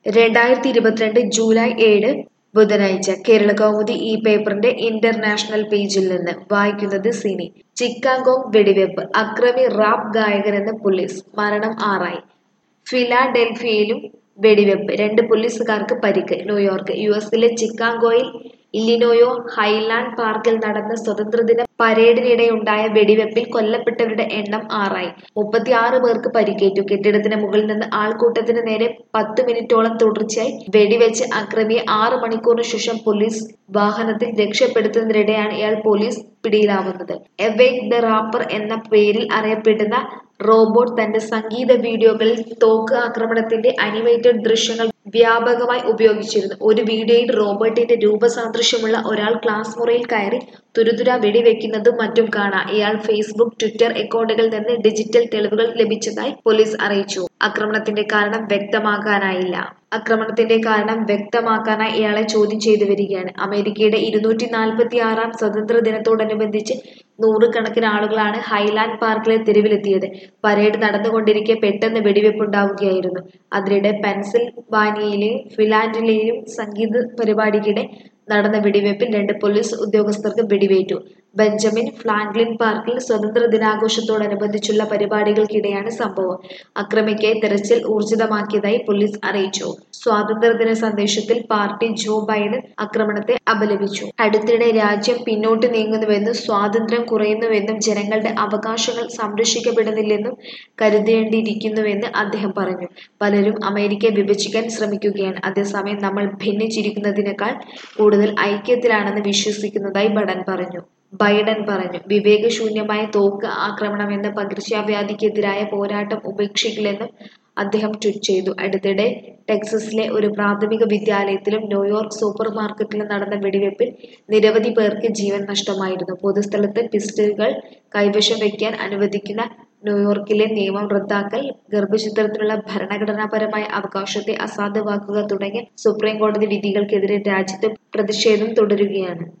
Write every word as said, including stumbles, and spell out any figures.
രണ്ടായിരത്തി ഇരുപത്തിരണ്ട് ജൂലൈ ഏഴ് ബുധനാഴ്ച കേരളകൗമുദി ഈ പേപ്പറിന്റെ ഇന്റർനാഷണൽ പേജിൽ നിന്ന് വായിക്കുന്നത് സിനി. ചിക്കാഗോങ് വെടിവെപ്പ് അക്രമി റാപ്പ് ഗായകനെന്ന് പോലീസ്, മരണം ആറായി. ഫിലാഡൽഫിയയിലും വെടിവെപ്പ്, രണ്ട് പോലീസുകാർക്ക് പരിക്ക്. ന്യൂയോർക്ക് യു എസിലെ ചിക്കാഗോയിൽ ഇല്ലിനോയോ ഹൈലാൻഡ് പാർക്കിൽ നടന്ന സ്വാതന്ത്ര്യദിന പരേഡിനിടെയുണ്ടായ വെടിവെപ്പിൽ കൊല്ലപ്പെട്ടവരുടെ എണ്ണം ആറായി. മുപ്പത്തിയാറ് പേർക്ക് പരിക്കേറ്റു. കെട്ടിടത്തിന് മുകളിൽ നിന്ന് ആൾക്കൂട്ടത്തിന് നേരെ പത്തു മിനിറ്റോളം തുടർച്ചയായി വെടിവെച്ച് അക്രമിയെ ആറ് മണിക്കൂറിന് ശേഷം പോലീസ് വാഹനത്തിൽ രക്ഷപ്പെടുത്തുന്നതിനിടെയാണ് ഇയാൾ പോലീസ് പിടിയിലാവുന്നത്. എവേക് ദ റാപ്പർ എന്ന പേരിൽ അറിയപ്പെടുന്ന റോബോട്ട് തന്റെ സംഗീത വീഡിയോകളിൽ തോക്ക് ആക്രമണത്തിന്റെ അനിമേറ്റഡ് ദൃശ്യങ്ങൾ വ്യാപകമായി ഉപയോഗിച്ചിരുന്നു. ഒരു വീഡിയോയിൽ റോബോട്ടിന്റെ രൂപസാദൃശ്യമുള്ള ഒരാൾ ക്ലാസ് മുറിയിൽ കയറി തുരുതുരാ വെടിവെക്കുന്നതും മറ്റും കാണാം. ഇയാൾ ഫേസ്ബുക്ക്, ട്വിറ്റർ അക്കൗണ്ടുകളിൽ നിന്ന് ഡിജിറ്റൽ തെളിവുകൾ ലഭിച്ചതായി പോലീസ് അറിയിച്ചു. ആക്രമണത്തിന്റെ കാരണം വ്യക്തമാക്കാനായില്ല. ആക്രമണത്തിന്റെ കാരണം വ്യക്തമാക്കാനായി ഇയാളെ ചോദ്യം ചെയ്തു വരികയാണ്. അമേരിക്കയുടെ ഇരുന്നൂറ്റി നാൽപ്പത്തി ആറാം സ്വാതന്ത്ര്യ ദിനത്തോടനുബന്ധിച്ച് നൂറുകണക്കിന് ആളുകളാണ് ഹൈലാൻഡ് പാർക്കിലെ തെരുവിലെത്തിയത്. പരേഡ് നടന്നുകൊണ്ടിരിക്കെ പെട്ടെന്ന് വെടിവെപ്പുണ്ടാവുകയായിരുന്നു. അതിനിടെ പെൻസിൽവാനിയയിലെയും ഫിലാഡൽഫിയയിലെയും സംഗീത പരിപാടിക്കിടെ നടന്ന വെടിവെപ്പിൽ രണ്ട് പോലീസ് ഉദ്യോഗസ്ഥർക്ക് വെടിവേറ്റു. ബെഞ്ചമിൻ ഫ്രാങ്ക്ലിൻ പാർക്കിൽ സ്വാതന്ത്ര്യ ദിനാഘോഷത്തോടനുബന്ധിച്ചുള്ള പരിപാടികൾക്കിടെയാണ് സംഭവം. അക്രമിക്കായി തെരച്ചിൽ ഊർജിതമാക്കിയതായി പോലീസ് അറിയിച്ചു. സ്വാതന്ത്ര്യദിന സന്ദേശത്തിൽ പാർട്ടി ജോ ബൈഡൻ ആക്രമണത്തെ അപലപിച്ചു. അടുത്തിടെ രാജ്യം പിന്നോട്ട് നീങ്ങുന്നുവെന്നും സ്വാതന്ത്ര്യം കുറയുന്നുവെന്നും ജനങ്ങളുടെ അവകാശങ്ങൾ സംരക്ഷിക്കപ്പെടുന്നില്ലെന്നും കരുതേണ്ടിയിരിക്കുന്നുവെന്ന് അദ്ദേഹം പറഞ്ഞു. പലരും അമേരിക്കയെ വിഭജിക്കാൻ ശ്രമിക്കുകയാണ്. അതേസമയം നമ്മൾ ഭിന്നിച്ചിരിക്കുന്നതിനേക്കാൾ കൂടുതൽ ഐക്യത്തിലാണെന്ന് വിശ്വസിക്കുന്നതായി ബൈഡൻ പറഞ്ഞു. ബൈഡൻ പറഞ്ഞു വിവേകശൂന്യമായ തോക്ക് ആക്രമണമെന്ന പകർച്ചവ്യാധിക്കെതിരായ പോരാട്ടം ഉപേക്ഷിക്കില്ലെന്നും അദ്ദേഹം ട്വീറ്റ് ചെയ്തു. അടുത്തിടെ ടെക്സസിലെ ഒരു പ്രാഥമിക വിദ്യാലയത്തിലും ന്യൂയോർക്ക് സൂപ്പർ മാർക്കറ്റിലും നടന്ന വെടിവെപ്പിൽ നിരവധി പേർക്ക് ജീവൻ നഷ്ടമായിരുന്നു. പൊതുസ്ഥലത്ത് പിസ്റ്റളുകൾ കൈവശം വയ്ക്കാൻ അനുവദിക്കുന്ന ന്യൂയോർക്കിലെ നിയമം റദ്ദാക്കൽ, ഗർഭഛിദ്രത്തിനുള്ള ഭരണഘടനാപരമായ അവകാശത്തെ അസാധുവാക്കുക തുടങ്ങിയ സുപ്രീം കോടതി വിധികൾക്കെതിരെ രാജ്യത്ത് പ്രതിഷേധം തുടരുകയാണ്.